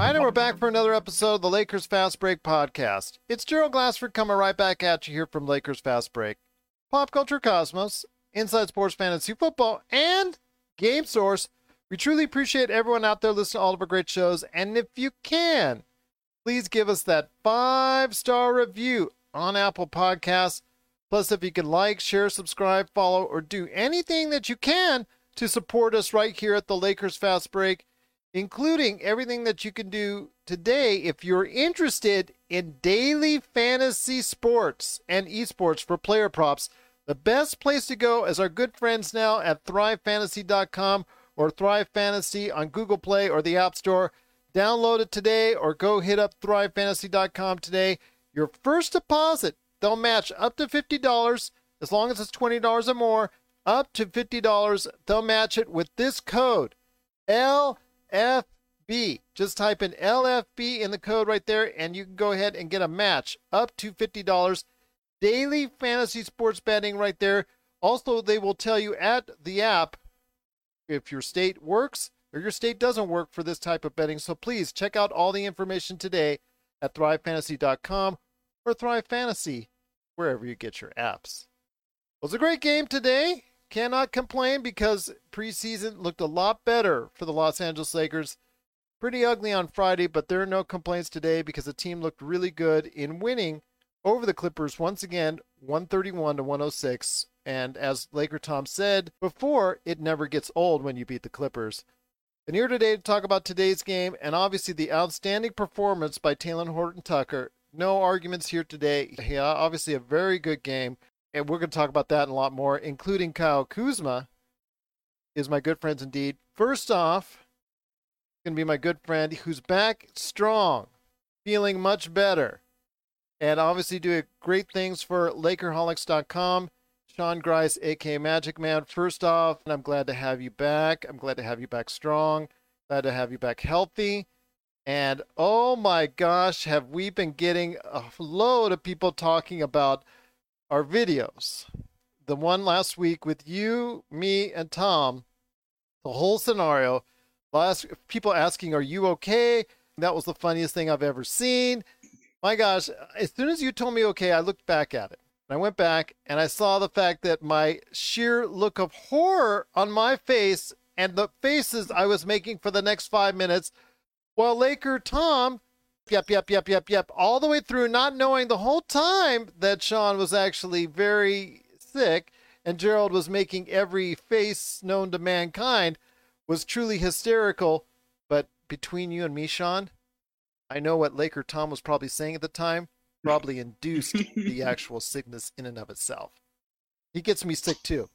All right, and we're back for another episode of the Lakers Fast Break podcast. It's Gerald Glassford coming right back at you here from Lakers Fast Break. Pop Culture Cosmos, Inside Sports Fantasy Football, and Game Source. We truly appreciate everyone out there listening to all of our great shows. And if you can, please give us that 5-star review on Apple Podcasts. Plus, if you can like, share, subscribe, follow, or do anything that you can to support us right here at the Lakers Fast Break, including everything that you can do today if you're interested in daily fantasy sports and esports for player props. The best place to go is our good friends now at thrivefantasy.com or Thrive Fantasy on Google Play or the App Store. Download it today or go hit up thrivefantasy.com today. Your first deposit, they'll match up to $50 as long as it's $20 or more. Up to $50, they'll match it with this code, LFB. Just type in LFB in the code right there, and you can go ahead and get a match up to $50. Daily fantasy sports betting right there. Also, they will tell you at the app if your state works or your state doesn't work for this type of betting. So please check out all the information today at thrivefantasy.com or Thrive Fantasy, wherever you get your apps. It was a great game today. Cannot complain because preseason looked a lot better for the Los Angeles Lakers. Pretty ugly on Friday, but there are no complaints today because the team looked really good in winning over the Clippers once again, 131-106. And as Laker Tom said before, it never gets old when you beat the Clippers. And here today to talk about today's game and obviously the outstanding performance by Talen Horton-Tucker. No arguments here today. Yeah, obviously a very good game. And we're going to talk about that and a lot more, including Kyle Kuzma is my good friends indeed. First off, going to be my good friend who's back strong, feeling much better, and obviously doing great things for Lakerholics.com. Sean Grice, a.k.a. Magic Man. First off, I'm glad to have you back. I'm glad to have you back strong. Glad to have you back healthy. And oh my gosh, have we been getting a load of people talking about our videos. The one last week with you, me, and Tom, the whole scenario. People asking, are you okay? That was the funniest thing I've ever seen. My gosh, as soon as you told me okay, I looked back at it. I went back and I saw the fact that my sheer look of horror on my face and the faces I was making for the next 5 minutes while Laker Tom, yep, all the way through, not knowing the whole time that Sean was actually very sick and Gerald was making every face known to mankind, was truly hysterical. But between you and me, Sean, I know what Laker Tom was probably saying at the time probably induced the actual sickness in and of itself. He gets me sick too.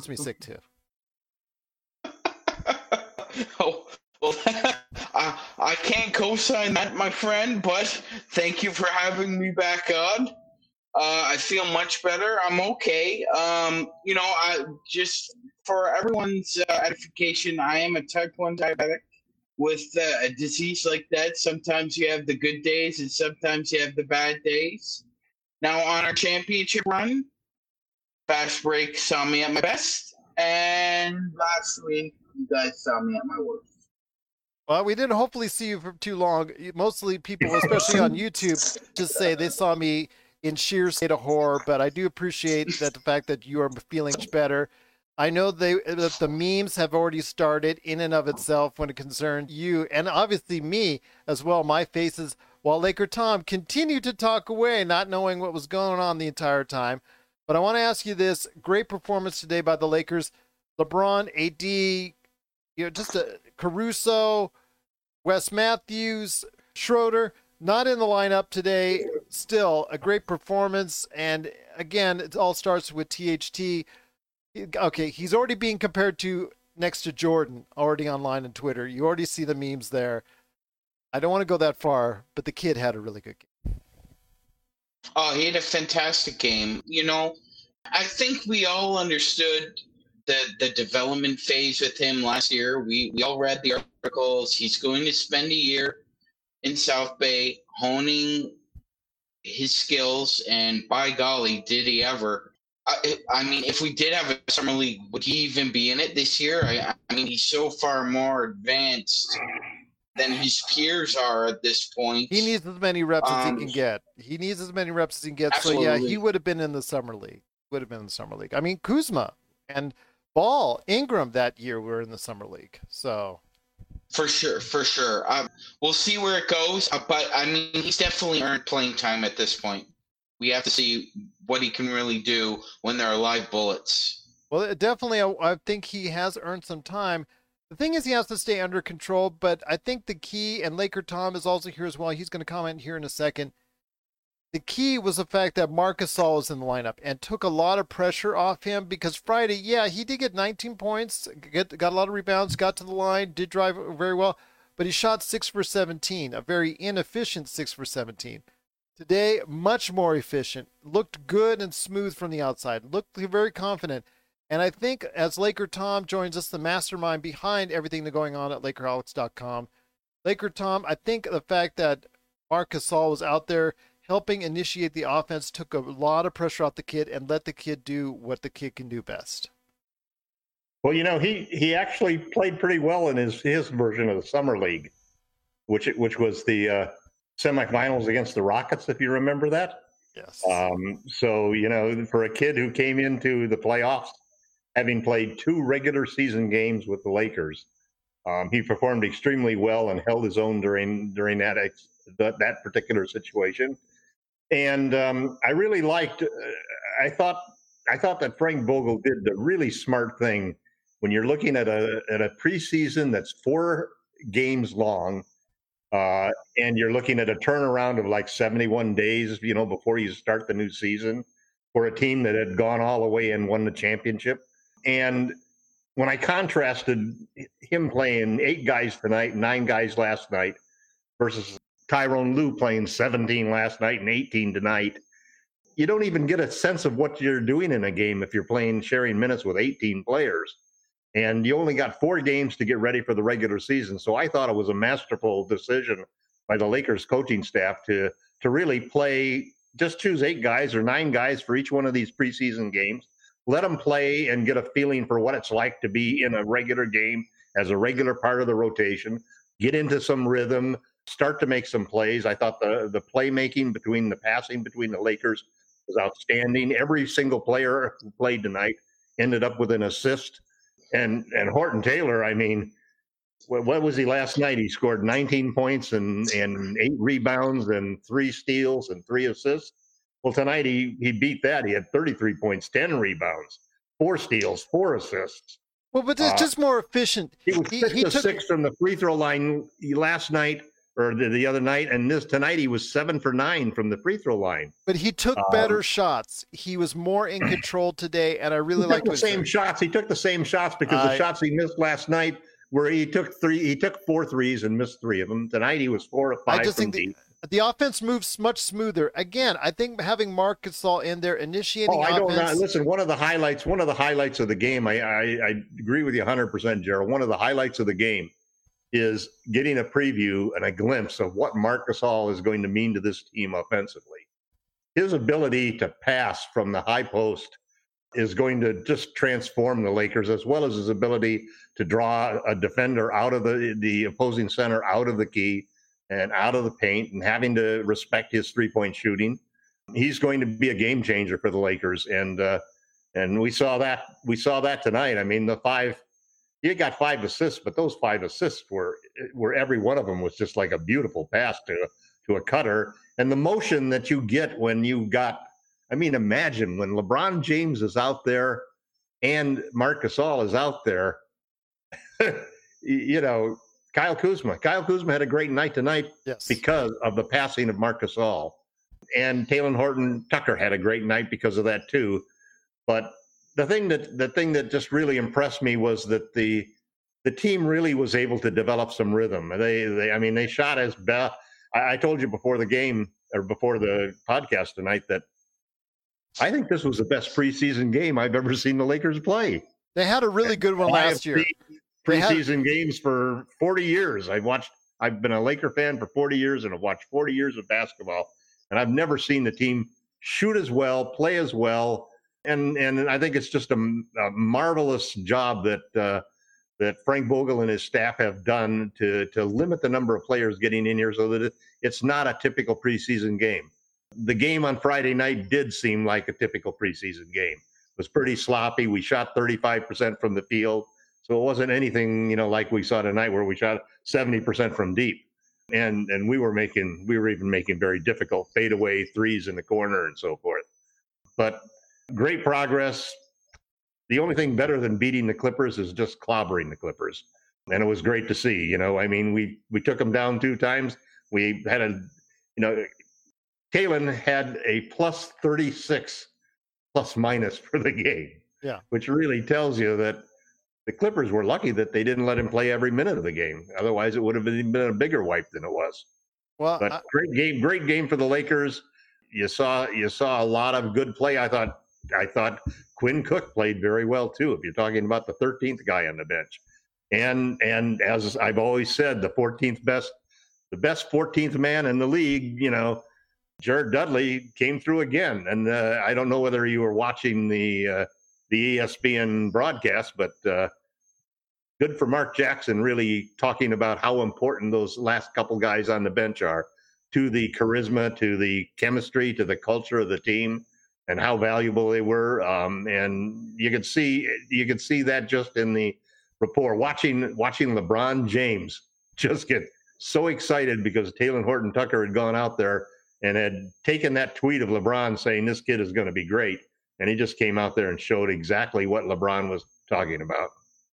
Oh, well, I can't co-sign that, my friend, but thank you for having me back on. I feel much better. I'm okay. I just, for everyone's edification, I am a type 1 diabetic. With a disease like that, sometimes you have the good days and sometimes you have the bad days. Now, on our championship run, Fast Break saw me at my best, and last week, you guys saw me at my worst. Well, we didn't hopefully see you for too long. Mostly people, especially on YouTube, just say they saw me in sheer state of horror, but I do appreciate that the fact that you are feeling much better. I know that the memes have already started in and of itself when it concerns you, and obviously me as well, my faces, while Laker Tom continued to talk away, not knowing what was going on the entire time. But I want to ask you this, great performance today by the Lakers. LeBron, AD, just Caruso, Wes Matthews, Schroeder, not in the lineup today. Still a great performance. And again, it all starts with THT. Okay, he's already being compared to next to Jordan, already online on Twitter. You already see the memes there. I don't want to go that far, but the kid had a really good game. Oh, he had a fantastic game. I think we all understood the development phase with him last year. We all read the articles. He's going to spend a year in South Bay honing his skills, and by golly, did he ever. I mean, if we did have a summer league, would he even be in it this year? I mean, he's so far more advanced than his peers are at this point. He needs as many reps as he can get. He needs as many reps as he can get. Absolutely. So, yeah, he would have been in the summer league. I mean, Kuzma and Ball, Ingram that year were in the summer league. So, for sure. We'll see where it goes. But, I mean, he's definitely earned playing time at this point. We have to see what he can really do when there are live bullets. Well, definitely, I think he has earned some time. The thing is, he has to stay under control, but I think the key, and Laker Tom is also here as well, he's going to comment here in a second. The key was the fact that Marc Gasol was in the lineup and took a lot of pressure off him, because Friday, yeah, he did get 19 points, got a lot of rebounds, got to the line, did drive very well, but he shot 6 for 17, a very inefficient 6 for 17. Today, much more efficient, looked good and smooth from the outside, looked very confident. And I think as Laker Tom joins us, the mastermind behind everything that's going on at LakerHolics.com, Laker Tom, I think the fact that Marc Gasol was out there helping initiate the offense took a lot of pressure off the kid and let the kid do what the kid can do best. Well, you know, he actually played pretty well in his version of the Summer League, which was the semifinals against the Rockets, if you remember that. Yes. So, you know, for a kid who came into the playoffs, having played 2 regular season games with the Lakers, he performed extremely well and held his own during that particular situation. And I really liked. I thought that Frank Vogel did the really smart thing when you're looking at a preseason that's 4 games long, and you're looking at a turnaround of like 71 days, you know, before you start the new season, for a team that had gone all the way and won the championship. And when I contrasted him playing 8 guys tonight, 9 guys last night, versus Tyronn Lue playing 17 last night and 18 tonight, you don't even get a sense of what you're doing in a game if you're sharing minutes with 18 players. And you only got 4 games to get ready for the regular season. So I thought it was a masterful decision by the Lakers coaching staff to really play, just choose 8 guys or 9 guys for each one of these preseason games. Let them play and get a feeling for what it's like to be in a regular game as a regular part of the rotation, get into some rhythm, start to make some plays. I thought the playmaking the passing between the Lakers was outstanding. Every single player who played tonight ended up with an assist. And Horton Taylor, I mean, what was he last night? He scored 19 points and 8 rebounds and 3 steals and 3 assists. Well, tonight he beat that. He had 33 points, 10 rebounds, 4 steals, 4 assists. Well, but it's just more efficient. He was 6 from the free throw line last night or the other night, and tonight he was 7 for 9 from the free throw line. But he took better shots. He was more in control today, and I really liked the same shots. He took the same shots because the shots he missed last night where he took 4 threes and missed 3 of them. Tonight he was 4 of 5 from deep. The offense moves much smoother. Again, I think having Marc Gasol in there initiating offense. I don't know. Listen, one of the highlights of the game, I agree with you 100%, Gerald. One of the highlights of the game is getting a preview and a glimpse of what Marc Gasol is going to mean to this team offensively. His ability to pass from the high post is going to just transform the Lakers, as well as his ability to draw a defender out of the opposing center, out of the key and out of the paint, and having to respect his 3-point shooting. He's going to be a game changer for the Lakers. And we saw that tonight. I mean, he got 5 assists, but those 5 assists were every one of them was just like a beautiful pass to a cutter. And the motion that you get when imagine when LeBron James is out there and Marc Gasol is out there, you know, Kyle Kuzma had a great night tonight. Yes, because of the passing of Marc Gasol. And Talen Horton-Tucker had a great night because of that too. But the thing that just really impressed me was that the team really was able to develop some rhythm. They shot as best. I told you before the game or before the podcast tonight that I think this was the best preseason game I've ever seen the Lakers play. They had a really good one last year. Preseason games for 40 years. I've been a Laker fan for 40 years and I've watched 40 years of basketball, and I've never seen the team shoot as well, play as well. And I think it's just a marvelous job that that Frank Vogel and his staff have done to limit the number of players getting in here so that it's not a typical preseason game. The game on Friday night did seem like a typical preseason game. It was pretty sloppy. We shot 35% from the field. So it wasn't anything, like we saw tonight where we shot 70% from deep. And we were even making very difficult fadeaway threes in the corner and so forth. But great progress. The only thing better than beating the Clippers is just clobbering the Clippers. And it was great to see, we took them down 2 times. We had Kalen had a plus 36 plus minus for the game. Yeah. Which really tells you that the Clippers were lucky that they didn't let him play every minute of the game. Otherwise, it would have been a bigger wipe than it was. Well, but great game for the Lakers. You saw a lot of good play. I thought Quinn Cook played very well too. If you're talking about the 13th guy on the bench, and as I've always said, the best 14th man in the league. Jared Dudley came through again, and I don't know whether you were watching the ESPN broadcast, but good for Mark Jackson really talking about how important those last couple guys on the bench are to the charisma, to the chemistry, to the culture of the team, and how valuable they were. And you could see that just in the rapport. Watching LeBron James just get so excited because Talen Horton-Tucker had gone out there and had taken that tweet of LeBron saying this kid is going to be great. And he just came out there and showed exactly what LeBron was talking about.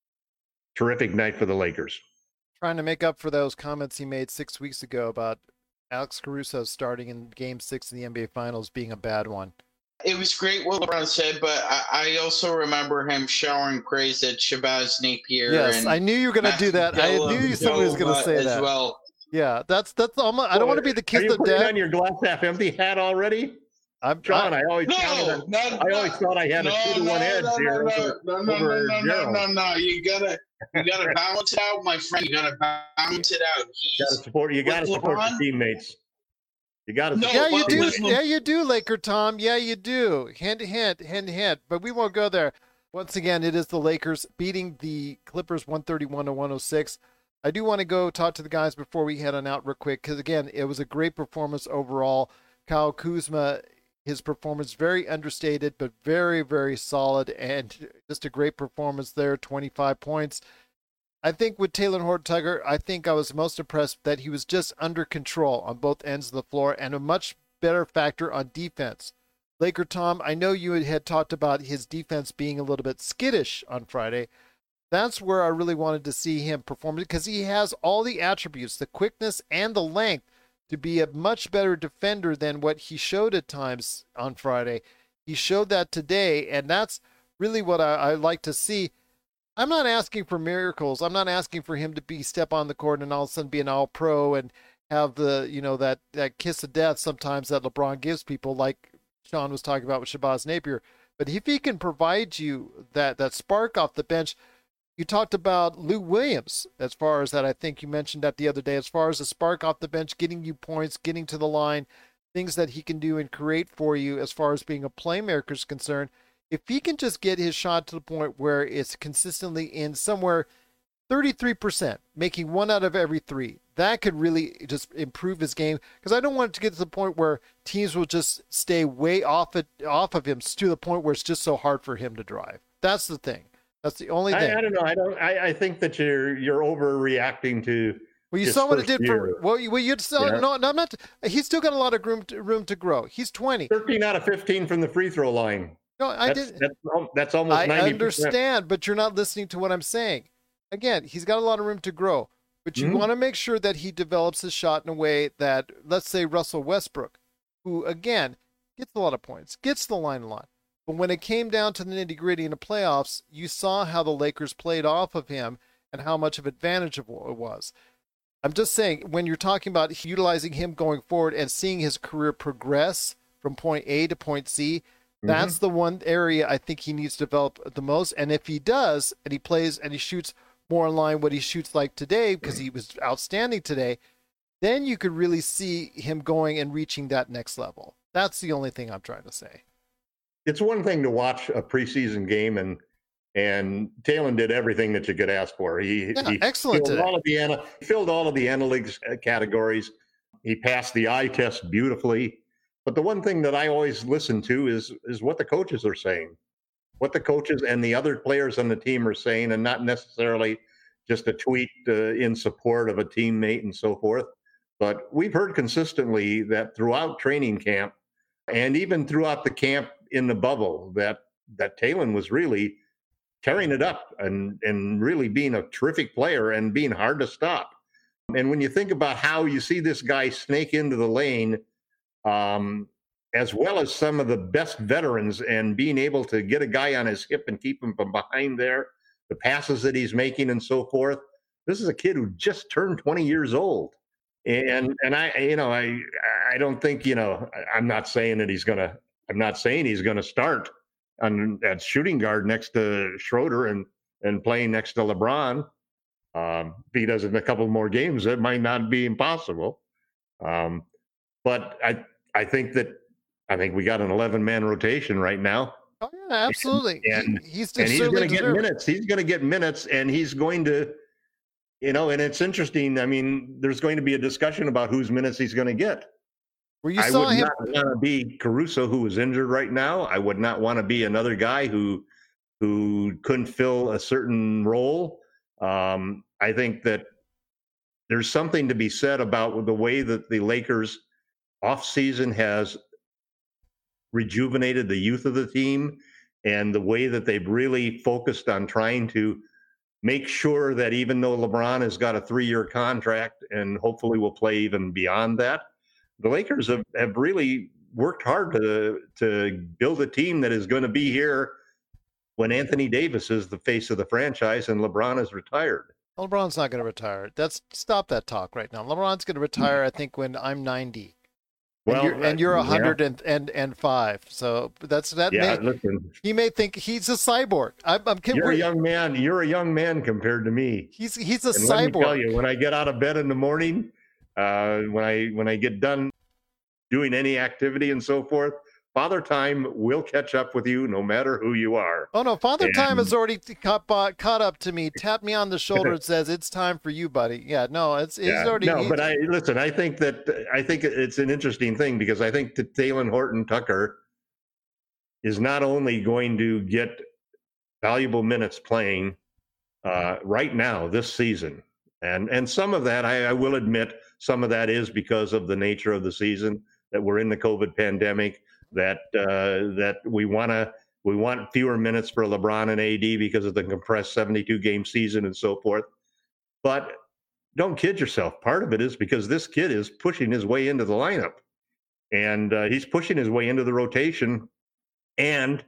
Terrific night for the Lakers. Trying to make up for those comments he made 6 weeks ago about Alex Caruso starting in Game 6 in the NBA Finals being a bad one. It was great what LeBron said, but I also remember him showering praise at Shabazz Napier. Yes, and I knew you were going to do that. I knew somebody was going to say that. Well. Yeah, that's almost. I don't want to be the kiss of death. Are you putting on your glass half empty hat already? John, I always thought I had a 2-to-1 edge here over Gerald. No. You gotta balance it out, my friend. You gotta balance it out. You gotta support your teammates. You gotta. Yeah, you do. Yeah, you do, Laker Tom. Yeah, you do. Hand to hand. But we won't go there. Once again, it is the Lakers beating the Clippers 131-106. I do want to go talk to the guys before we head on out real quick because, again, it was a great performance overall. Kyle Kuzma, his performance very understated, but very, very solid, and just a great performance there, 25 points. I think with Talen Horton-Tucker, I think I was most impressed that he was just under control on both ends of the floor and a much better factor on defense. Laker Tom, I know you had talked about his defense being a little bit skittish on Friday. That's where I really wanted to see him perform because he has all the attributes, the quickness and the length to be a much better defender than what he showed at times on Friday. He showed that today, and that's really what I like to see. I'm not asking for miracles. I'm not asking for him to step on the court and all of a sudden be an all-pro and have the, that kiss of death sometimes that LeBron gives people, like Sean was talking about with Shabazz Napier. But if he can provide you that spark off the bench. You talked about Lou Williams as far as that. I think you mentioned that the other day, as far as the spark off the bench, getting you points, getting to the line, things that he can do and create for you as far as being a playmaker is concerned. If he can just get his shot to the point where it's consistently in somewhere 33%, making 1 out of every 3, that could really just improve his game. Because I don't want it to get to the point where teams will just stay way off of him to the point where it's just so hard for him to drive. That's the thing. That's the only thing. I don't know. I think that you're overreacting to. Well, you saw what it did for. Well, you saw. Yeah. No, I'm not. He's still got a lot of room to grow. He's 20. 13 out of 15 from the free throw line. No, I didn't. That's almost 90%. I understand, but you're not listening to what I'm saying. Again, he's got a lot of room to grow, but you want to make sure that he develops his shot in a way that, let's say, Russell Westbrook, who again gets a lot of points, gets the line a lot. But when it came down to the nitty-gritty in the playoffs, you saw how the Lakers played off of him and how much of advantage it was. I'm just saying, when you're talking about utilizing him going forward and seeing his career progress from point A to point C, that's the one area I think he needs to develop the most. And if he does, and he plays and he shoots more in line what he shoots like today, because he was outstanding today, then you could really see him going and reaching that next level. That's the only thing I'm trying to say. It's one thing to watch a preseason game and And Talon did everything that you could ask for. He excellent filled today. filled all of the analytics categories. He passed the eye test beautifully. But the one thing that I always listen to is what the coaches are saying, what the coaches and the other players on the team are saying, and not necessarily just a tweet in support of a teammate and so forth. But we've heard consistently that throughout training camp and even throughout the camp in the bubble that Talon was really tearing it up and really being a terrific player and being hard to stop. And when you think about how you see this guy snake into the lane, as well as some of the best veterans, and being able to get a guy on his hip and keep him from behind there, the passes that he's making and so forth. This is a kid who just turned 20 years old. And I don't think, I'm not saying he's going to start at shooting guard next to Schroeder and playing next to LeBron. If he does it in a couple more games, it might not be impossible. But I think we got an 11-man rotation right now. Oh yeah, absolutely. And he's going to get minutes. He's going to get minutes, and he's going to, and it's interesting. I mean, there's going to be a discussion about whose minutes he's going to get. I would not want to be Caruso, who is injured right now. I would not want to be another guy who couldn't fill a certain role. I think that there's something to be said about the way that the Lakers offseason has rejuvenated the youth of the team, and the way that they've really focused on trying to make sure that even though LeBron has got a 3-year contract and hopefully will play even beyond that, the Lakers have really worked hard to build a team that is going to be here when Anthony Davis is the face of the franchise and LeBron is retired. LeBron's not going to retire. Stop that talk right now. LeBron's going to retire, I think, when I'm 90. And you're 105. So that. Yeah, listen. He may think he's a cyborg. I'm kidding. You're a young man. You're a young man compared to me. He's a cyborg. Let me tell you, when I get out of bed in the morning, when I get done doing any activity and so forth, Father Time will catch up with you no matter who you are. Oh, no. Father Time has already caught up to me, tapped me on the shoulder and says, it's time for you, buddy. Yeah, no, it's already. No, but I think it's an interesting thing, because I think that Talen Horton-Tucker is not only going to get valuable minutes playing right now this season. And some of that, I will admit, some of that is because of the nature of the season, that we're in the COVID pandemic, that we want fewer minutes for LeBron and AD because of the compressed 72-game season and so forth. But don't kid yourself. Part of it is because this kid is pushing his way into the lineup, and he's pushing his way into the rotation, and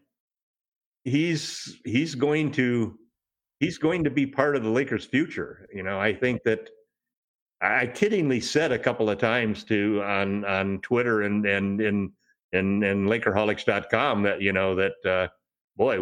he's going to be part of the Lakers' future. I think that I kiddingly said a couple of times on Twitter and Lakerholics.com that boy,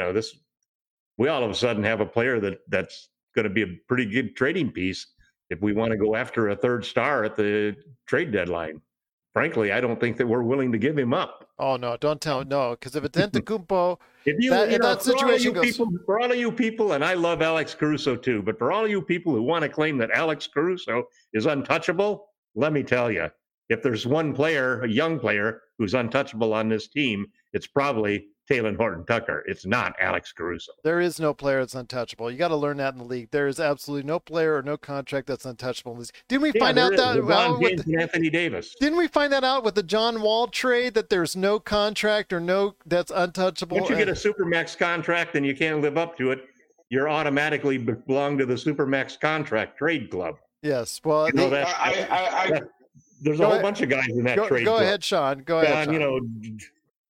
we all of a sudden have a player that's going to be a pretty good trading piece if we want to go after a third star at the trade deadline. Frankly, I don't think that we're willing to give him up. Oh no, don't tell no, because if it's Antetokounmpo, that situation goes. For all of you people, and I love Alex Caruso too, but for all of you people who want to claim that Alex Caruso is untouchable, let me tell you, if there's one player, a young player, who's untouchable on this team, it's probably Talen Horton-Tucker. It's not Alex Caruso. There is no player that's untouchable. You got to learn that in the league. There is absolutely no player or no contract that's untouchable. Didn't we find out that with Anthony Davis? Didn't we find that out with the John Wall trade, that there's no contract or no that's untouchable? Once you get a Supermax contract and you can't live up to it, you're automatically belong to the Supermax contract trade club. Yes. Well, there's a whole bunch of guys in that trade club. Go ahead, Sean. Go ahead, Sean.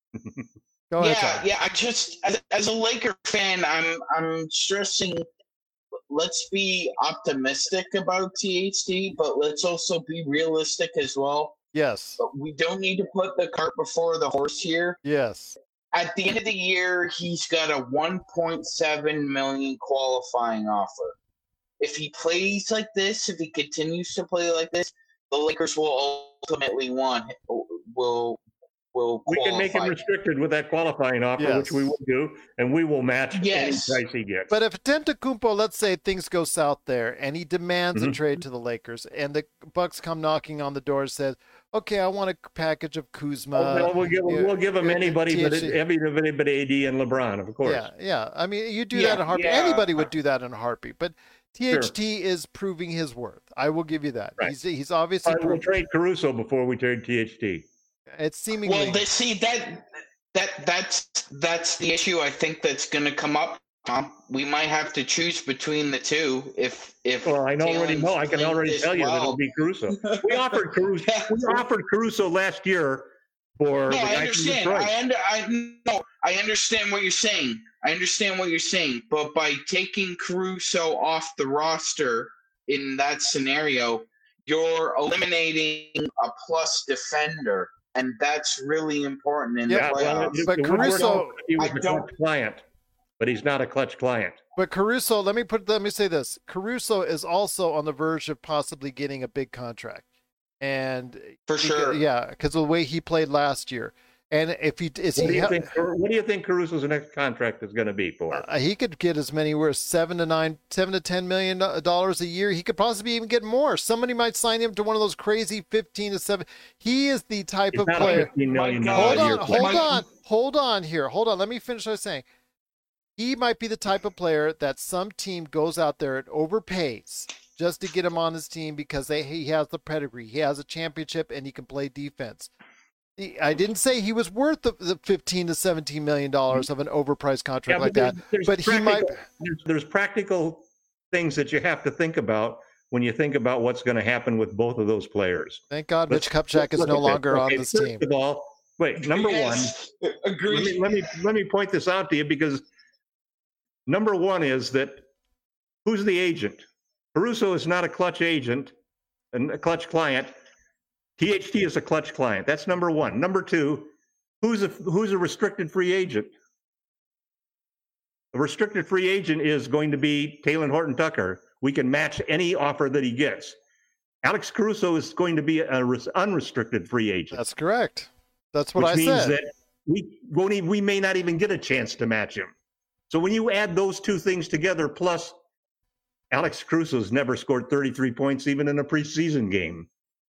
Go ahead, yeah. I just, as a Laker fan, I'm stressing. Let's be optimistic about THT, but let's also be realistic as well. Yes. But we don't need to put the cart before the horse here. Yes. At the end of the year, he's got a $1.7 million qualifying offer. If he plays like this, if he continues to play like this, the Lakers will ultimately will will We can make him qualify. restricted with that qualifying offer, which we will do, and we will match any price he gets. But if Antetokounmpo, let's say things go south there, and he demands a trade to the Lakers, and the Bucks come knocking on the door and says, "Okay, I want a package of Kuzma." We'll give him anybody, but everybody but AD and LeBron, of course. Yeah. I mean, you do that in a heartbeat. Anybody would do that in a heartbeat. But THT is proving his worth. I will give you that. Right. He's obviously. We'll trade Caruso before we trade THT. It's seemingly that's the issue. I think that's going to come up. Tom, we might have to choose between the two. I can already tell you that it'll be Caruso. We offered Caruso last year for. No, I understand. I understand what you're saying. But by taking Caruso off the roster in that scenario, you're eliminating a plus defender. And that's really important in the playoffs. But Caruso, he was a clutch client, but he's not a clutch client. But Caruso, let me say this: Caruso is also on the verge of possibly getting a big contract, and for sure, because of the way he played last year. And if he is, what do you think Caruso's next contract is going to be for? He could get as many as $7 to $10 million a year. He could possibly even get more. Somebody might sign him to one of those crazy 15 to 7. He is the type of player. Hold on here. Let me finish what I was saying. He might be the type of player that some team goes out there and overpays just to get him on his team because he has the pedigree, he has a championship, and he can play defense. I didn't say he was worth the $15 to $17 million of an overpriced contract like that. But he might. There's practical things that you have to think about when you think about what's going to happen with both of those players. Thank God Mitch Kupchak is no longer on this team. First of all, number one. Agreed. Let me point this out to you because number one is that who's the agent? Caruso is not a clutch agent and a clutch client. THT is a clutch client. That's number one. Number two, who's a restricted free agent? A restricted free agent is going to be Talen Horton-Tucker. We can match any offer that he gets. Alex Caruso is going to be an unrestricted free agent. That's correct. That's what I said. Which means that we may not even get a chance to match him. So when you add those two things together, plus Alex Caruso's never scored 33 points even in a preseason game.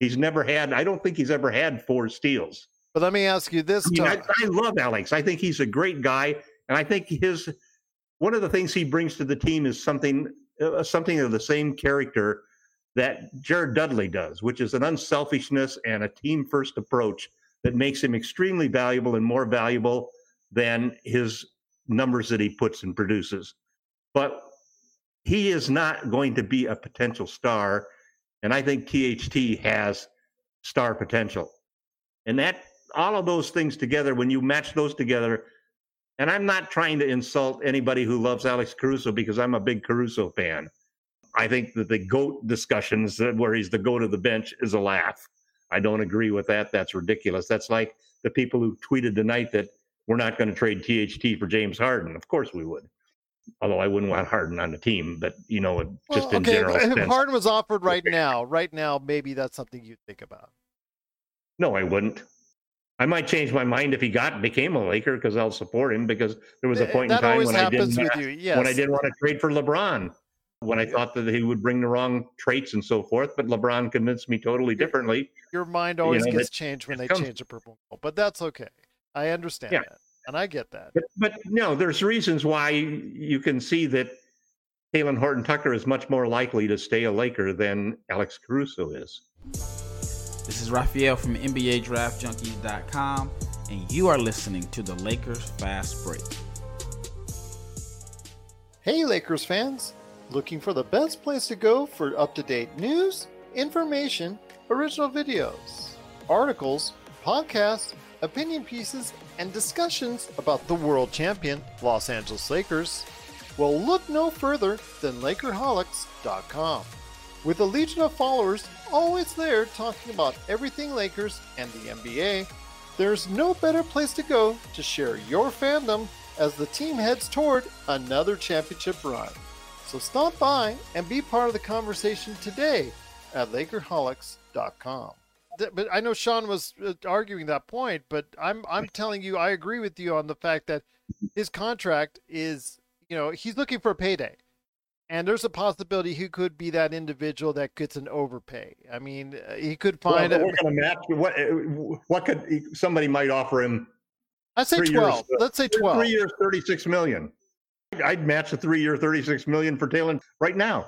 I don't think he's ever had 4 steals. But let me ask you this, I love Alex. I think he's a great guy. And I think one of the things he brings to the team is something of the same character that Jared Dudley does, which is an unselfishness and a team-first approach that makes him extremely valuable and more valuable than his numbers that he puts and produces. But he is not going to be a potential star. And I think THT has star potential. And all of those things together, when you match those together, and I'm not trying to insult anybody who loves Alex Caruso because I'm a big Caruso fan. I think that the GOAT discussions where he's the GOAT of the bench is a laugh. I don't agree with that. That's ridiculous. That's like the people who tweeted tonight that we're not going to trade THT for James Harden. Of course we would. Although I wouldn't want Harden on the team, but in general sense. If Harden was offered right now, maybe that's something you'd think about. No, I wouldn't. I might change my mind if he became a Laker because I'll support him because there was a point in time when I didn't want to trade for LeBron, when I thought that he would bring the wrong traits and so forth, but LeBron convinced me totally differently. Your mind always gets changed when they change the purple, but that's okay. I understand that. And I get that. But no, there's reasons why you can see that Talen Horton-Tucker is much more likely to stay a Laker than Alex Caruso is. This is Raphael from NBADraftJunkies.com, and you are listening to the Lakers Fast Break. Hey, Lakers fans. Looking for the best place to go for up-to-date news, information, original videos, articles, podcasts, opinion pieces, and discussions about the world champion Los Angeles Lakers? Well, look no further than Lakerholics.com. With a legion of followers always there talking about everything Lakers and the NBA, there's no better place to go to share your fandom as the team heads toward another championship run. So stop by and be part of the conversation today at Lakerholics.com. but I know Sean was arguing that point, but I'm telling you, I agree with you on the fact that his contract is, he's looking for a payday. And there's a possibility he could be that individual that gets an overpay. I mean, he could find. We're going to match. What could somebody might offer him? I'd say 12. Let's say 12. 3 years, $36 million. I'd match a 3 year, $36 million for Taylor right now.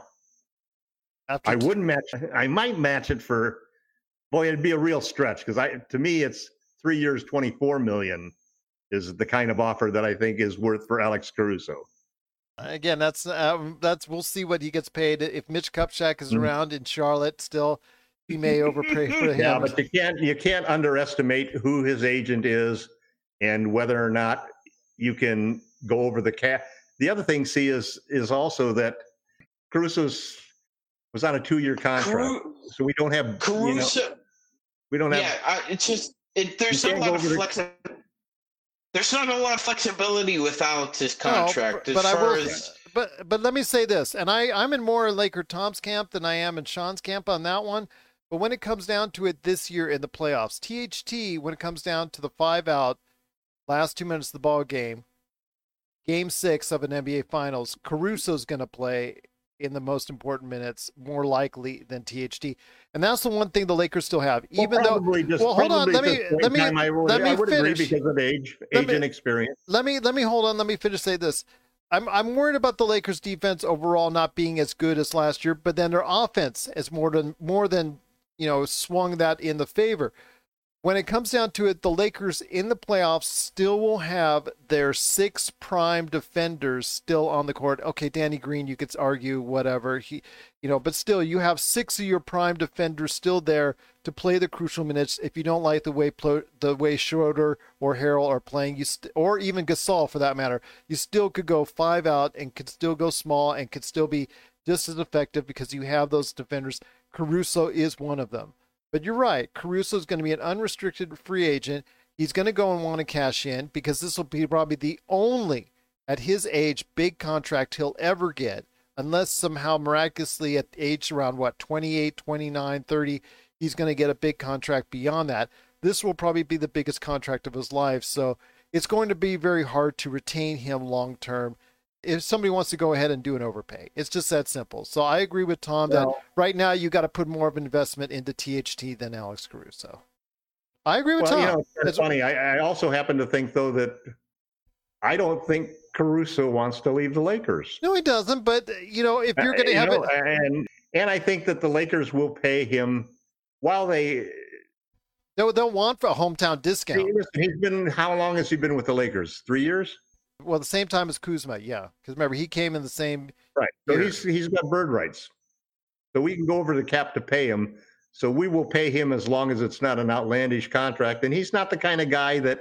I wouldn't match. I might match it for. Boy, it'd be a real stretch because to me, it's 3 years, $24 million is the kind of offer that I think is worth for Alex Caruso. Again, that's we'll see what he gets paid. If Mitch Kupchak is around in Charlotte still, he may overpay for him. Yeah, but you can't underestimate who his agent is and whether or not you can go over the cap. The other thing, is also that Caruso was on a 2-year contract, so we don't have Caruso. We don't have. Yeah, it's just there's not a lot of flexibility. There's not a lot of flexibility with Alex's contract. But let me say this, and I'm in more Laker Tom's camp than I am in Sean's camp on that one. But when it comes down to it this year in the playoffs, THT, when it comes down to the 5-out, last 2 minutes of the ball game, Game 6 of an NBA Finals, Caruso's going to play in the most important minutes, more likely than THT. And that's the one thing the Lakers still have. Even though, hold on, let me finish because of age and experience. Let me hold on. Let me finish. Say this. I'm worried about the Lakers defense overall not being as good as last year, but then their offense has more than swung that in the favor. When it comes down to it, the Lakers in the playoffs still will have their 6 prime defenders still on the court. Okay, Danny Green, you could argue whatever, but still you have 6 of your prime defenders still there to play the crucial minutes. If you don't like the way Schroeder or Harrell are playing, or even Gasol for that matter, you still could go 5 out and could still go small and could still be just as effective because you have those defenders. Caruso is one of them. But you're right. Caruso is going to be an unrestricted free agent. He's going to go and want to cash in because this will be probably the only, at his age, big contract he'll ever get, unless somehow miraculously at age around, 28, 29, 30, he's going to get a big contract beyond that. This will probably be the biggest contract of his life. So it's going to be very hard to retain him long term if somebody wants to go ahead and do an overpay. It's just that simple. So I agree with Tom that right now you got to put more of an investment into THT than Alex Caruso. I agree with Tom. It's funny. I also happen to think, though, that I don't think Caruso wants to leave the Lakers. No, he doesn't. But, if you're going to have it. And I think that the Lakers will pay him while they'll want for a hometown discount. How long has he been with the Lakers? 3 years? Well, the same time as Kuzma, yeah. Because remember, he came in the same right. So year. He's got bird rights. So we can go over the cap to pay him. So we will pay him as long as it's not an outlandish contract. And he's not the kind of guy that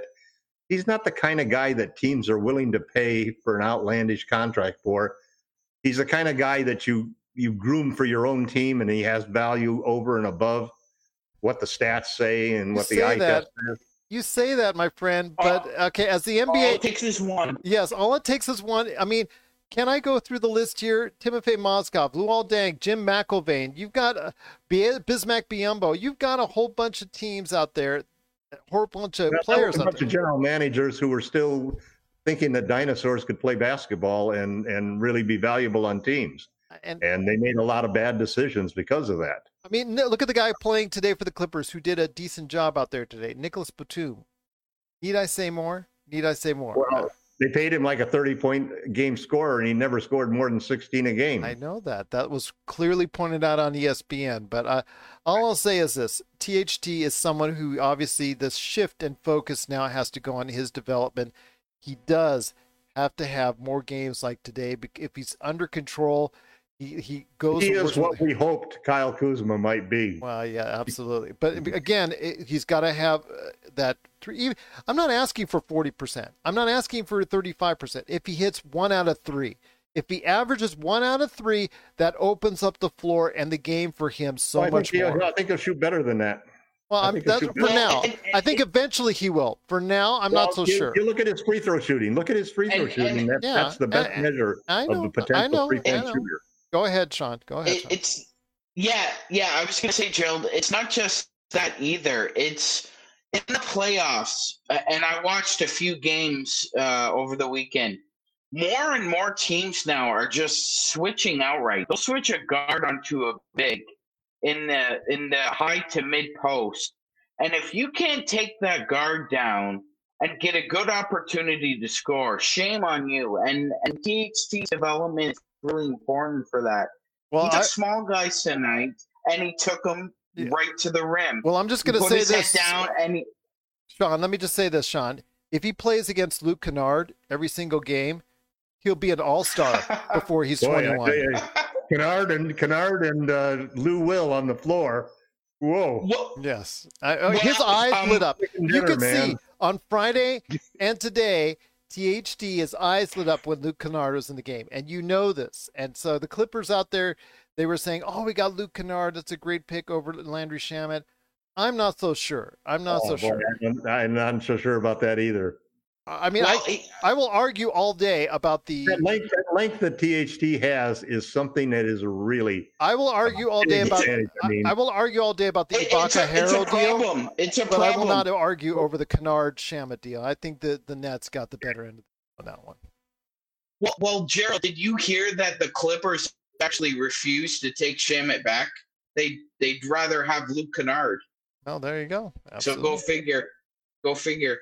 teams are willing to pay for an outlandish contract for. He's the kind of guy that you groom for your own team, and he has value over and above what the stats say and what the eye test says. You say that, my friend, but okay, as the NBA... All it takes is one. Yes, all it takes is one. I mean, can I go through the list here? Timofey Mozgov, Luol Deng, Jim McIlvaine. You've got Bismack Biyombo. You've got a whole bunch of teams out there, a whole bunch of players out there. A bunch of general managers who were still thinking that dinosaurs could play basketball and really be valuable on teams. And they made a lot of bad decisions because of that. I mean, look at the guy playing today for the Clippers who did a decent job out there today, Nicholas Batum. Need I say more? Well, they paid him like a 30-point game scorer, and he never scored more than 16 a game. I know that. That was clearly pointed out on ESPN. But all I'll say is this. THT is someone who obviously this shift and focus now has to go on his development. He does have to have more games like today. If he's under control, he goes. He is what we hoped Kyle Kuzma might be. Well, yeah, absolutely. But again, he's got to have that. I'm not asking for 40%. I'm not asking for 35%. If he hits 1 out of 3, if he averages 1 out of 3, that opens up the floor and the game for him much more. I think he'll shoot better than that. Well, that's for now. I think eventually he will. For now, I'm not so sure. You look at his free throw shooting. That's the best measure of the potential three-point shooter. Go ahead, Sean. Go ahead, Sean. I was going to say, Gerald, it's not just that either. It's in the playoffs, and I watched a few games over the weekend. More and more teams now are just switching outright. They'll switch a guard onto a big in the high to mid post, and if you can't take that guard down and get a good opportunity to score, shame on you. And THT's development is really important for that. Well, he took small guys tonight, and he took them right to the rim. Well, I'm just going to say this. Down and Sean, let me just say this, Sean. If he plays against Luke Kennard every single game, he'll be an all-star before he's 21. Kennard and Lou Will on the floor. Whoa. Yes. His eyes lit up. You could see on Friday and today, THT, his eyes lit up when Luke Kennard was in the game. And you know this. And so the Clippers out there, they were saying, oh, we got Luke Kennard. That's a great pick over Landry Shamet. I'm not so sure. I'm not so sure. I'm not so sure about that either. I mean, I will argue all day about that length that THT has is something that is really. I will argue all day about. I will argue all day about the Ibaka Harrow deal. It's a but problem. I will not argue over the Kennard Shamet deal. I think the Nets got the better end on that one. Well, Gerald, did you hear that the Clippers actually refused to take Shamet back? They'd rather have Luke Kennard. Oh, there you go. Absolutely. So go figure.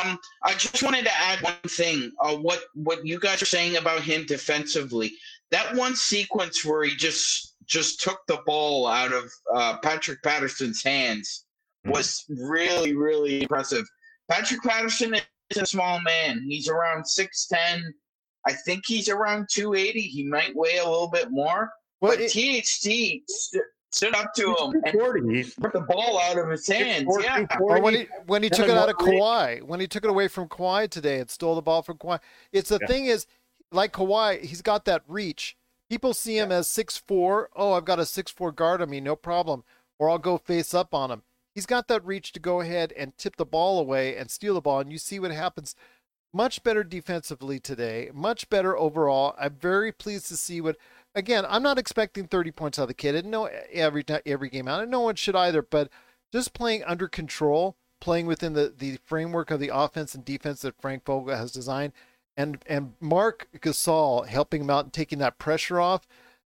I just wanted to add one thing. What you guys are saying about him defensively? That one sequence where he just took the ball out of Patrick Patterson's hands was really, really impressive. Patrick Patterson is a small man. He's around 6'10". I think he's around 280. He might weigh a little bit more. Well, but THT stood up to him and took the ball out of his hands. Yeah. Or when he took it out of Kawhi, when he took it away from Kawhi today and stole the ball from Kawhi. It's the thing is, like Kawhi, he's got that reach. People see him as 6'4". Oh, I've got a 6'4" guard on me, no problem. Or I'll go face up on him. He's got that reach to go ahead and tip the ball away and steal the ball, and you see what happens. Much better defensively today, much better overall. I'm very pleased to see what. Again, I'm not expecting 30 points out of the kid. I didn't know every game out. And no one should either. But just playing under control, playing within the framework of the offense and defense that Frank Vogel has designed, and Marc Gasol helping him out and taking that pressure off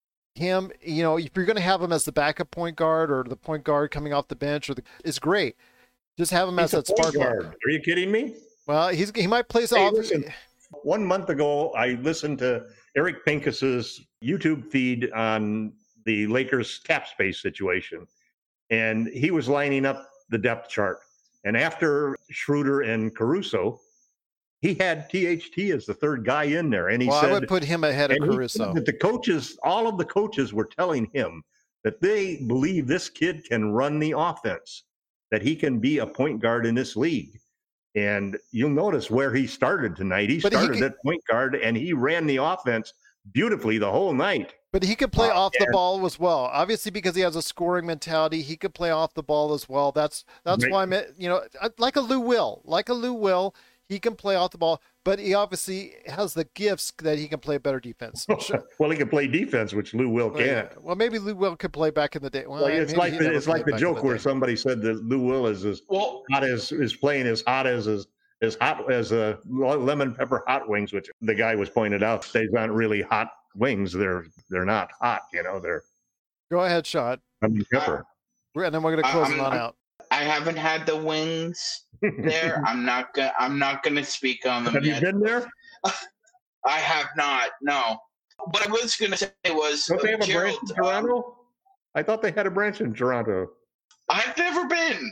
him. You know, if you're going to have him as the backup point guard or the point guard coming off the bench, is great. Just have him as that spark guard. Are you kidding me? Well, he might play some. Listen, 1 month ago, I listened to Eric Pincus's YouTube feed on the Lakers cap space situation, and he was lining up the depth chart. And after Schroeder and Caruso, he had THT as the third guy in there. And he said, I would put him ahead of Caruso. That all of the coaches were telling him that they believe this kid can run the offense, that he can be a point guard in this league. And you'll notice where he started tonight. He started at point guard, and he ran the offense beautifully the whole night. But he could play off the ball as well. Obviously, because he has a scoring mentality, he could play off the ball as well. That's right. Why like a Lou Will, he can play off the ball. But he obviously has the gifts that he can play better defense. Well, he can play defense, which Lou Will can't. Well, maybe Lou Will could play back in the day. Well, it's like the joke where somebody said that Lou Will is playing as hot as lemon pepper hot wings, which the guy was pointed out they aren't really hot wings. They're not hot. They're. Go ahead, Sean. Lemon pepper. And then we're gonna close them out. I haven't had the wings there. I'm not gonna speak on them. Have yet. you been there? I have not. No. What I was gonna say was, don't they have a branch in Toronto? I thought they had a branch in Toronto. I've never been.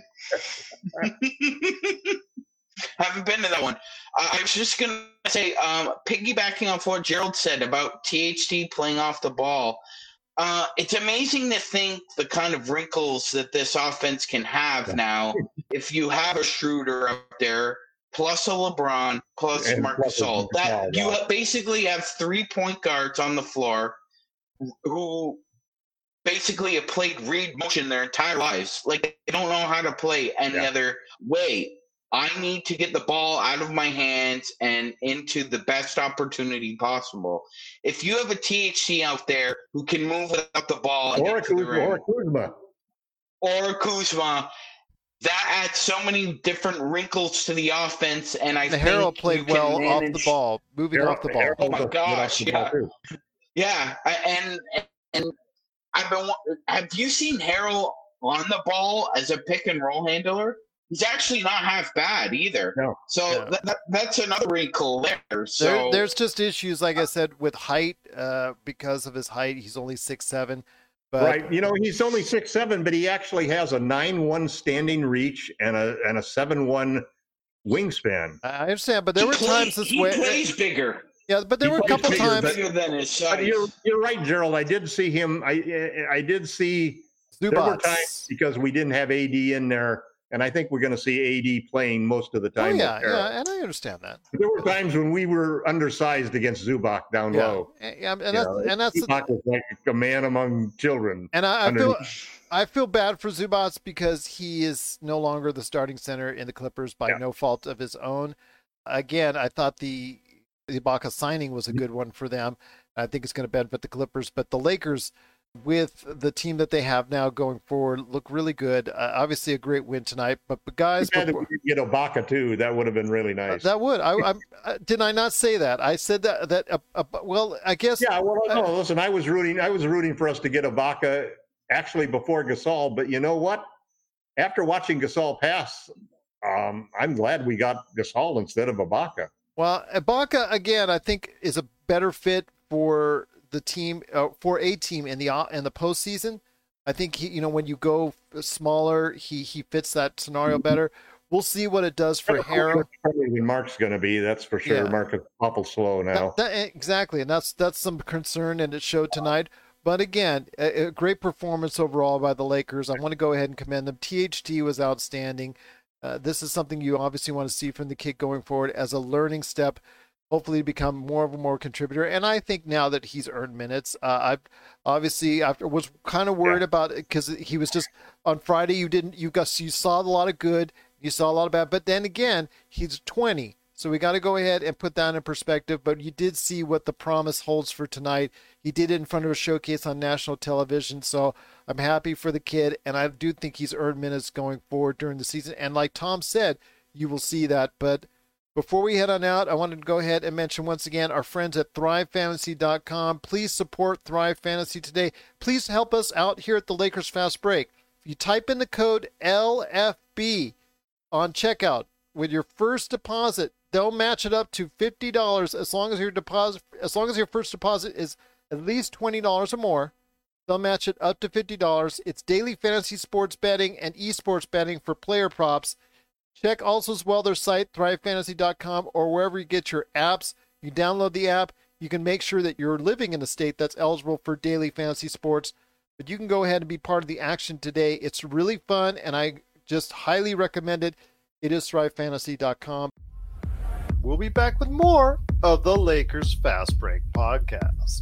Haven't been to that one. I was just gonna say, piggybacking off what Gerald said about THT playing off the ball. It's amazing to think the kind of wrinkles that this offense can have now if you have a Schroeder up there, plus a LeBron, plus Marc Gasol. You basically have 3 point guards on the floor who basically have played read motion their entire lives. Like, they don't know how to play any other way. I need to get the ball out of my hands and into the best opportunity possible. If you have a THT out there who can move without the ball, or Kuzma, or Kuzma, that adds so many different wrinkles to the offense, and I think Harold played well off the ball, moving off the ball. Oh my gosh, yeah. And have you seen Harold on the ball as a pick and roll handler? He's actually not half bad either. No. So that's another wrinkle there. So there's just issues, like I said, with height. Because of his height, he's only 6'7". But, right, he's only 6'7", but he actually has a 9'1" standing reach and a 7'1" wingspan. I understand, but there were times he plays bigger. Yeah, but there were a couple times. Bigger than his size. But you're right, Gerald. I did see him. I did see Zubats. There were times because we didn't have AD in there, and I think we're going to see AD playing most of the time. Oh yeah, and I understand that. There were times when we were undersized against Zubac down low. Yeah, and that's Zubac was like a man among children. And I feel bad for Zubats because he is no longer the starting center in the Clippers by no fault of his own. Again, I thought the Ibaka signing was a good one for them. I think it's going to benefit the Clippers, but the Lakers, with the team that they have now going forward, look really good. Obviously, a great win tonight. But guys, we get Ibaka too. That would have been really nice. That would. Did I not say that? I said that. Well, I guess. Yeah. Well, no. Listen, I was rooting for us to get Ibaka actually before Gasol. But you know what? After watching Gasol pass, I'm glad we got Gasol instead of Ibaka. Well, Ibaka again, I think is a better fit for the team, for a team in the postseason. I think when you go smaller, he fits that scenario better. We'll see what it does for Harold. Than Mark's going to be, that's for sure. Yeah. Mark is awful slow now. Exactly, and that's some concern, and it showed tonight. But again, a great performance overall by the Lakers. I want to go ahead and commend them. THT was outstanding. This is something you obviously want to see from the kid going forward as a learning step, hopefully to become more of a contributor. And I think now that he's earned minutes, I was kind of worried about it because he was just on Friday. You saw a lot of good, you saw a lot of bad, but then again, he's 20. So we got to go ahead and put that in perspective. But you did see what the promise holds for tonight. He did it in front of a showcase on national television. So I'm happy for the kid. And I do think he's earned minutes going forward during the season. And like Tom said, you will see that. But before we head on out, I wanted to go ahead and mention once again our friends at ThriveFantasy.com. Please support Thrive Fantasy today. Please help us out here at the Lakers Fast Break. If you type in the code LFB on checkout with your first deposit, they'll match it up to $50 as long as your first deposit is at least $20 or more. They'll match it up to $50. It's daily fantasy sports betting and esports betting for player props. Check also as well their site, thrivefantasy.com, or wherever you get your apps. You download the app. You can make sure that you're living in a state that's eligible for daily fantasy sports. But you can go ahead and be part of the action today. It's really fun, and I just highly recommend it. It is thrivefantasy.com. We'll be back with more of the Lakers Fast Break podcast.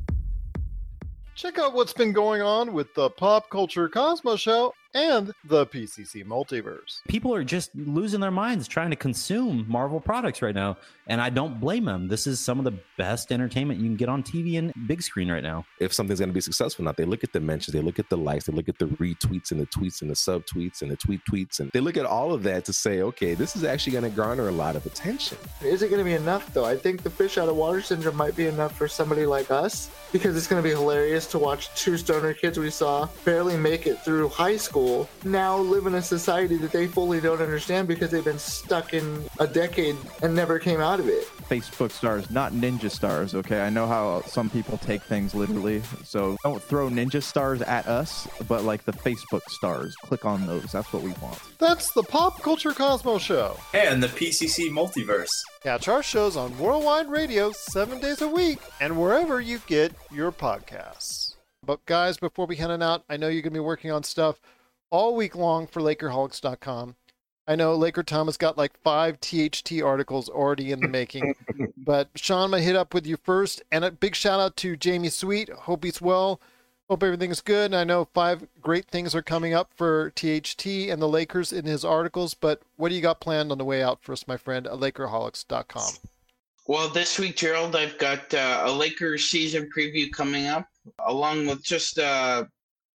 Check out what's been going on with the Pop Culture Cosmos Show and the PCC Multiverse. People are just losing their minds trying to consume Marvel products right now, and I don't blame them. This is some of the best entertainment you can get on TV and big screen right now. If something's going to be successful or not, they look at the mentions, they look at the likes, they look at the retweets and the tweets and the subtweets and the tweets, and they look at all of that to say, okay, this is actually going to garner a lot of attention. Is it going to be enough, though? I think the fish out of water syndrome might be enough for somebody like us, because it's going to be hilarious to watch two stoner kids we saw barely make it through high school now live in a society that they fully don't understand because they've been stuck in a decade and never came out of it. Facebook stars, not ninja stars, okay? I know how some people take things literally, so don't throw ninja stars at us, but like the Facebook stars. Click on those. That's what we want. That's the Pop Culture Cosmos Show. And the PCC Multiverse. Catch our shows on Worldwide Radio 7 days a week and wherever you get your podcasts. But guys, before we head on out, I know you're going to be working on stuff all week long for Lakerholics.com. I know Laker Tom has got like 5 THT articles already in the making. But Sean, I'm going to hit up with you first. And a big shout out to Jamie Sweet. Hope he's well. Hope everything's good. And I know 5 great things are coming up for THT and the Lakers in his articles. But what do you got planned on the way out for us, my friend, at Lakerholics.com? Well, this week, Gerald, I've got a Lakers season preview coming up, along with just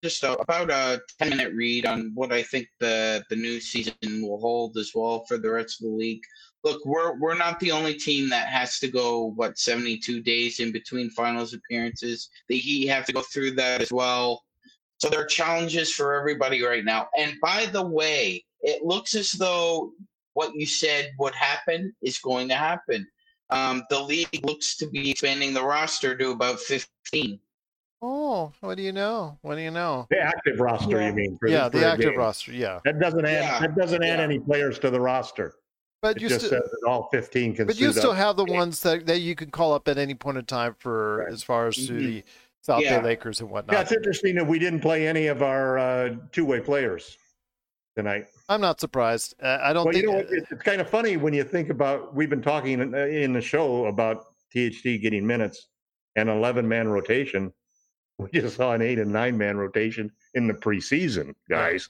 just about a 10-minute read on what I think the new season will hold as well for the rest of the league. Look, we're not the only team that has to go 72 days in between finals appearances. The Heat have to go through that as well. So there are challenges for everybody right now. And by the way, it looks as though what you said would happen is going to happen. The league looks to be expanding the roster to about 15. Oh, what do you know? What do you know? The active roster, you mean? Yeah, the active roster. Yeah, that doesn't add any players to the roster. But it you just says that all 15 can. But you still have the ones that you can call up at any point in time for as far as to the South Bay Lakers and whatnot. Yeah, it's interesting that we didn't play any of our two-way players tonight. I'm not surprised. I don't think. You know, it's kind of funny when you think about. We've been talking in the show about THT getting minutes and 11-man rotation. We just saw an 8 and 9-man rotation in the preseason, guys.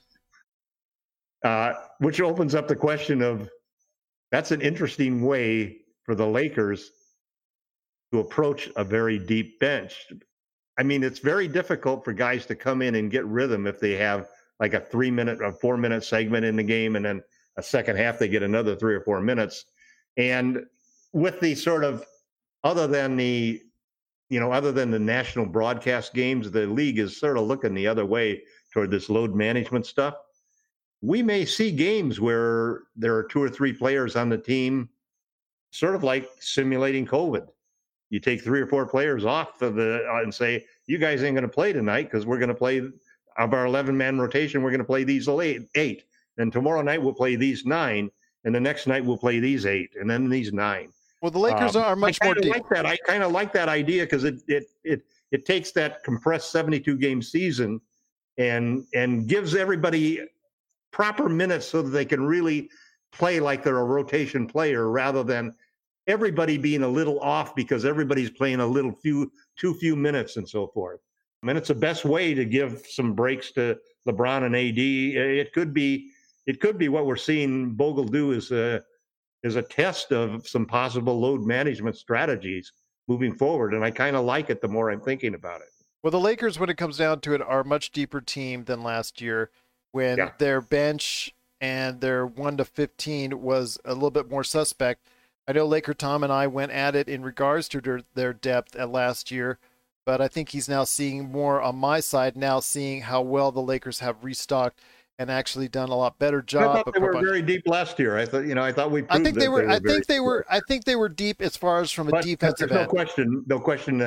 Which opens up the question of. That's an interesting way for the Lakers to approach a very deep bench. I mean, it's very difficult for guys to come in and get rhythm if they have like a 3-minute or 4-minute segment in the game, and then a second half they get another 3 or 4 minutes. And with the sort of other than the national broadcast games, the league is sort of looking the other way toward this load management stuff. We may see games where there are 2 or 3 players on the team, sort of like simulating COVID. You take 3 or 4 players off of and say, you guys ain't going to play tonight because we're going to play of our 11-man rotation. We're going to play these 8. And tomorrow night we'll play these 9. And the next night we'll play these 8 and then these 9. Well, the Lakers are much more deep. I kind of like that idea because it takes that compressed 72-game season and gives everybody proper minutes so that they can really play like they're a rotation player rather than everybody being a little off because everybody's playing too few minutes and so forth. I mean, it's the best way to give some breaks to LeBron and AD. It could be what we're seeing Bogle do is a test of some possible load management strategies moving forward. And I kind of like it the more I'm thinking about it. Well, the Lakers, when it comes down to it, are a much deeper team than last year when their bench and their 1 to 15 was a little bit more suspect. I know Laker Tom and I went at it in regards to their depth at last year, but I think he's now seeing more on my side, now seeing how well the Lakers have restocked and actually done a lot better job. I thought they were very deep last year. I thought we proved I think they were deep as far as from a defensive end. No question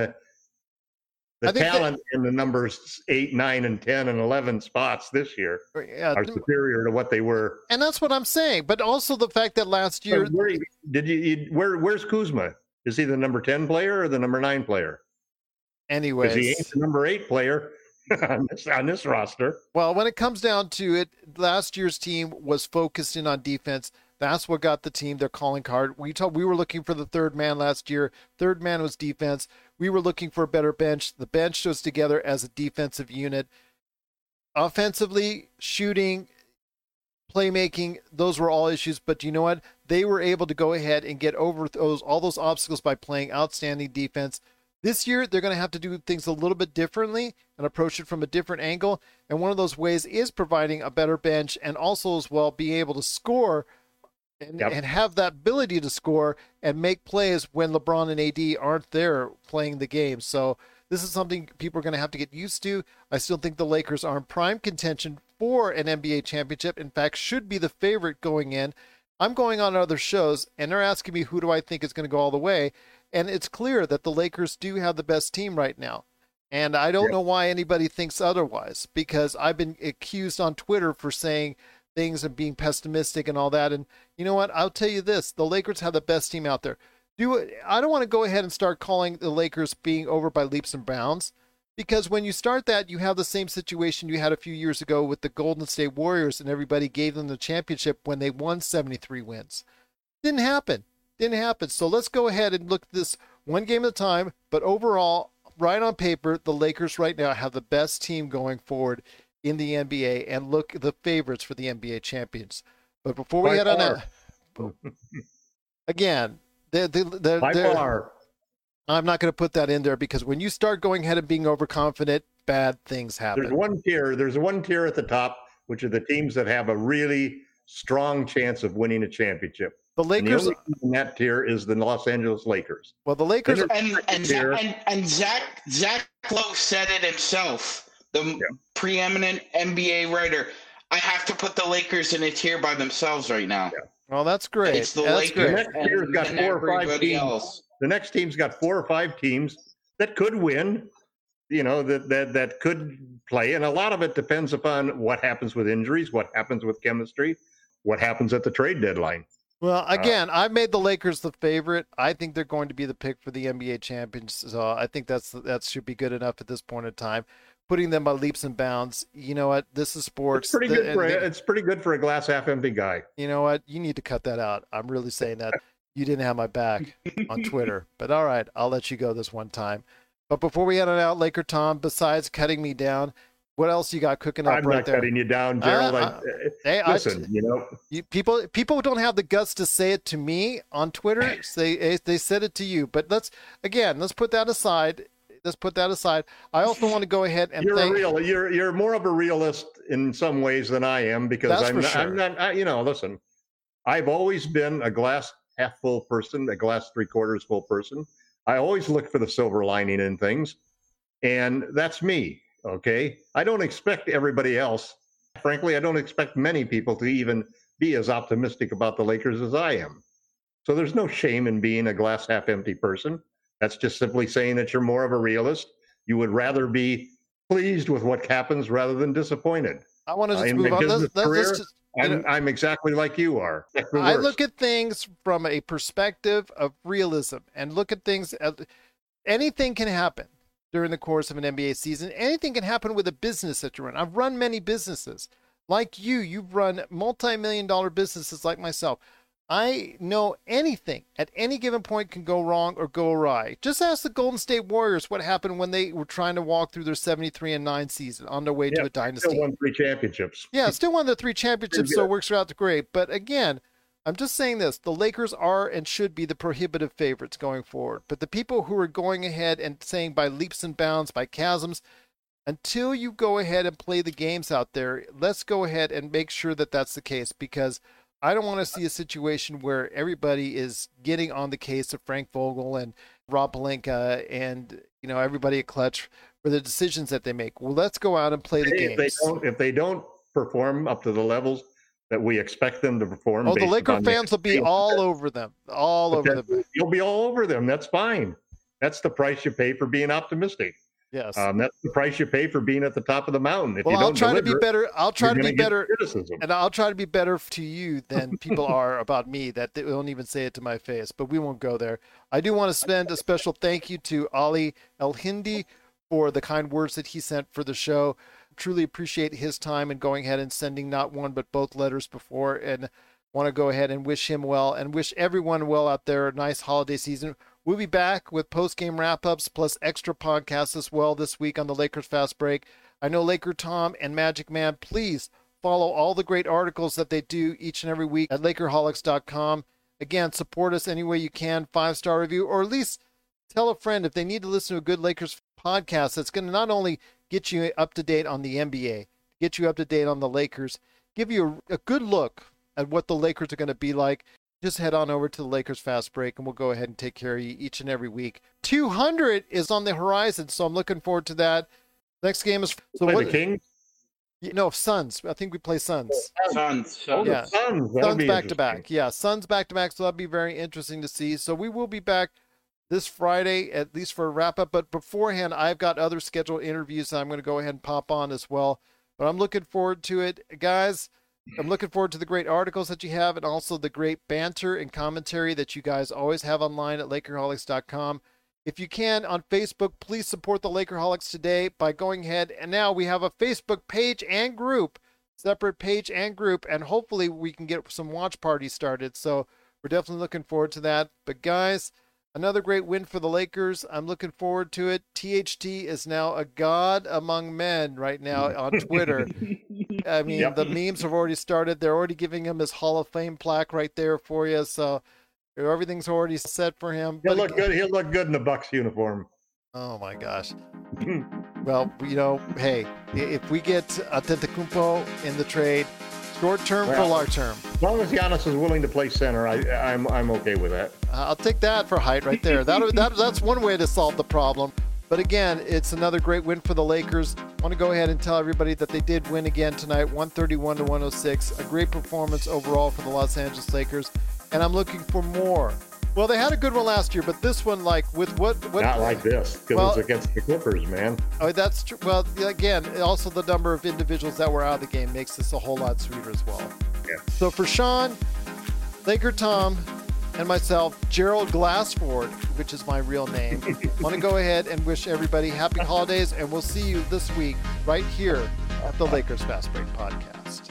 the talent in the numbers 8, 9, and 10 and 11 spots this year are superior to what they were. And that's what I'm saying. But also the fact that last year, where's Kuzma? Is he the number 10 player or the number 9 player? Anyways, he ain't the number 8 player on this roster. Well, when it comes down to it, last year's team was focused in on defense. That's what got the team their calling card. We were looking for the third man last year. Third man was defense. We were looking for a better bench. The bench was together as a defensive unit. Offensively, shooting, playmaking, those were all issues. But you know what? They were able to go ahead and get over all those obstacles by playing outstanding defense. This year, they're going to have to do things a little bit differently and approach it from a different angle. And one of those ways is providing a better bench and also as well being able to score and have that ability to score and make plays when LeBron and AD aren't there playing the game. So this is something people are going to have to get used to. I still think the Lakers are in prime contention for an NBA championship. In fact, should be the favorite going in. I'm going on other shows, and they're asking me who do I think is going to go all the way. And it's clear that the Lakers do have the best team right now. And I don't know why anybody thinks otherwise, because I've been accused on Twitter for saying things and being pessimistic and all that. And you know what? I'll tell you this. The Lakers have the best team out there. I don't want to go ahead and start calling the Lakers being over by leaps and bounds, because when you start that, you have the same situation you had a few years ago with the Golden State Warriors, and everybody gave them the championship when they won 73 wins. Didn't happen. So let's go ahead and look at this one game at a time. But overall, right on paper, the Lakers right now have the best team going forward in the NBA, and look at the favorites for the NBA champions. But before we head on out, again, by far. I'm not going to put that in there, because when you start going ahead and being overconfident, bad things happen. There's one tier at the top, which are the teams that have a really strong chance of winning a championship. The Lakers and the only team in that tier is the Los Angeles Lakers. Well, the Lakers and Zach Lowe said it himself, the preeminent NBA writer. I have to put the Lakers in a tier by themselves right now. Yeah. Well, that's great. It's the that's Lakers. The next tier's got 4 or 5 teams. Else. The next team's got 4 or 5 teams that could win. That could play, and a lot of it depends upon what happens with injuries, what happens with chemistry, what happens at the trade deadline. Well, again, I've made the Lakers the favorite. I think they're going to be the pick for the NBA champions. So I think that should be good enough at this point in time. Putting them by leaps and bounds. You know what? This is sports. It's pretty good for a glass half empty guy. You know what? You need to cut that out. I'm really saying that. You didn't have my back on Twitter. But all right, I'll let you go this one time. But before we head on out, Laker Tom, besides cutting me down, what else you got cooking up I'm not cutting you down, Gerald. Listen, people don't have the guts to say it to me on Twitter. They said it to you. But let's put that aside. I also want to go ahead and you're more of a realist in some ways than I am, because I'm not. Listen, I've always been a glass half full person, a glass 3/4 full person. I always look for the silver lining in things, and that's me. Okay, I don't expect everybody else. Frankly, I don't expect many people to even be as optimistic about the Lakers as I am. So there's no shame in being a glass half empty person. That's just simply saying that you're more of a realist. You would rather be pleased with what happens rather than disappointed. I want to just move on. I'm exactly like you are. I look at things from a perspective of realism and look at things. Anything can happen during the course of an NBA season. Anything can happen with a business that you run. I've run many businesses. Like you've run multi-million-dollar businesses like myself. I know anything at any given point can go wrong or go awry. Just ask the Golden State Warriors what happened when they were trying to walk through their 73-9 season on their way to a dynasty. Still won 3 championships. Yeah, still won the 3 championships, so it works out great. But again, I'm just saying this. The Lakers are and should be the prohibitive favorites going forward. But the people who are going ahead and saying by leaps and bounds, by chasms, until you go ahead and play the games out there, let's go ahead and make sure that that's the case, because I don't want to see a situation where everybody is getting on the case of Frank Vogel and Rob Pelinka and everybody at Clutch for the decisions that they make. Well, let's go out and play the games. If they don't perform up to the levels that we expect them to perform, the Laker fans will be all over them. You'll be all over them. That's fine. That's the price you pay for being optimistic. Yes. That's the price you pay for being at the top of the mountain. I'll try to be better, and I'll try to be better to you than people are about me, that they don't even say it to my face, but we won't go there. I do want to send a special thank you to Ali El-Hindi for the kind words that he sent for the show. Truly appreciate his time and going ahead and sending not one but both letters before, and want to go ahead and wish him well and wish everyone well out there. A nice holiday season. We'll be back with post-game wrap-ups plus extra podcasts as well this week on the Lakers Fast Break. I know Laker Tom and Magic Man, please follow all the great articles that they do each and every week at Lakerholics.com. Again, support us any way you can, 5-star review, or at least tell a friend if they need to listen to a good Lakers podcast that's going to not only get you up to date on the NBA, get you up to date on the Lakers, give you a good look at what the Lakers are going to be like. Just head on over to the Lakers Fast Break, and we'll go ahead and take care of you each and every week. 200 is on the horizon, so I'm looking forward to that. Next game is the Kings. No, Suns. I think we play Suns. Suns. Yeah. Suns back to back. Yeah, Suns back to back. So that'll be very interesting to see. So we will be back this Friday, at least for a wrap up. But beforehand, I've got other scheduled interviews that I'm going to go ahead and pop on as well. But I'm looking forward to it, guys. I'm looking forward to the great articles that you have and also the great banter and commentary that you guys always have online at Lakerholics.com. If you can, on Facebook, please support the Lakerholics today by going ahead. And now we have a Facebook page and group, separate page and group, and hopefully we can get some watch parties started. So we're definitely looking forward to that. But guys, another great win for the Lakers. I'm looking forward to it. THT is now a god among men right now on Twitter. I mean, The memes have already started. They're already giving him his Hall of Fame plaque right there for you. So everything's already set for him. He'll look good. He'll look good in the Bucks uniform. Oh my gosh. Well, hey, if we get Antetokounmpo in the trade, short term for long term. As long as Giannis is willing to play center, I'm okay with that. I'll take that for height right there. That's one way to solve the problem. But again, it's another great win for the Lakers. I want to go ahead and tell everybody that they did win again tonight, 131-106. A great performance overall for the Los Angeles Lakers, and I'm looking for more. Well, they had a good one last year, but this one, like with what not like this, because it's against the Clippers, man. Oh, that's true. Well, again, also the number of individuals that were out of the game makes this a whole lot sweeter as well. Yeah. So for Sean, Laker Tom, and myself, Gerald Glassford, which is my real name, I want to go ahead and wish everybody happy holidays, and we'll see you this week right here at the Lakers Fast Break Podcast.